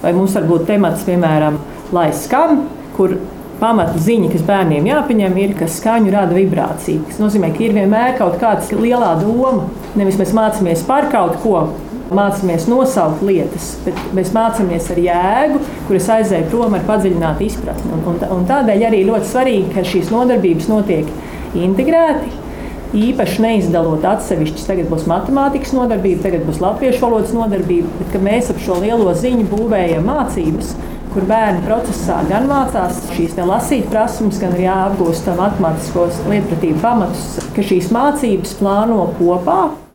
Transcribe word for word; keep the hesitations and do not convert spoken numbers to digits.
Vai mums var būt temats, piemēram, lai skan, kur pamata ziņa, kas bērniem jāpieņem, ir, ka skaņu rada vibrācija. Tas nozīmē, ka ir vienmēr kaut kāda lielā doma. Nevis mēs mācāmies par kaut ko, mācāmies nosaukt lietas, bet mēs mācāmies ar jēgu, kuras aizēja prom ar padziļinātu izpratni. Un, un, un tādēļ arī ļoti svarīgi, ka šīs nodarbības notiek integrēti, īpaši neizdalot atsevišķas. Tagad būs matemātikas nodarbība, tagad būs latviešu valodas nodarbība, bet ka mēs ap šo lielo ziņu būvējam mācības, kur bērni procesā gan mācās šīs lasīt prasmes, gan arī apgūst matemātiskos lietpratību pamatus, ka šīs mācības plāno kopā.